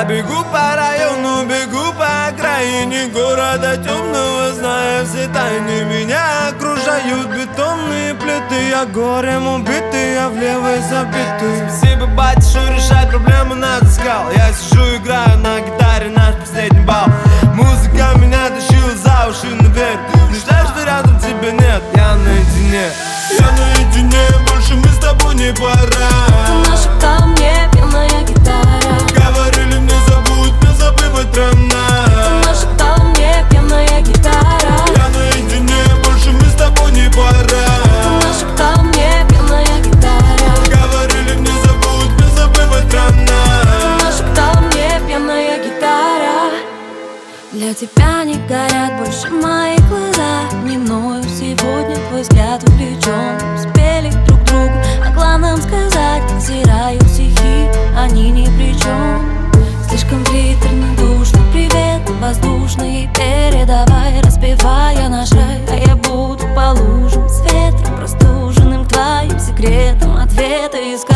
бегу по району, бегу по окраине города темного, зная все тайны. Меня окружают бетонные плиты, я горем убитый, я в левой забитый. Спасибо, батя, что решать проблемы натаскал. Я сижу, играю на гитаре наш последний бал. Музыка меня тащила за уши наверх. Не жаль, что рядом тебя нет, я наедине. Я наедине, больше мы с тобой не пора. Ты нашептал мне пьяная гитара. Говорили мне забудь, не забывать рано. Ты нашептал мне пьяная гитара. Я наедине, больше мы с тобой не пора. Ты нашептал мне пьяная гитара. Говорили мне забудь, не забывать рано. Ты нашептал мне пьяная гитара. Для тебя не горят больше мои глаза. Не мною сегодня твой взгляд увлечен. Спели друг другу о главном сказать. Стираю стихи, они ни при чем. Слишком приторно, душно, привет воздушный передавай, распевая наш рай. А я буду по лужам с ветром простуженным, твоим секретом ответы искать.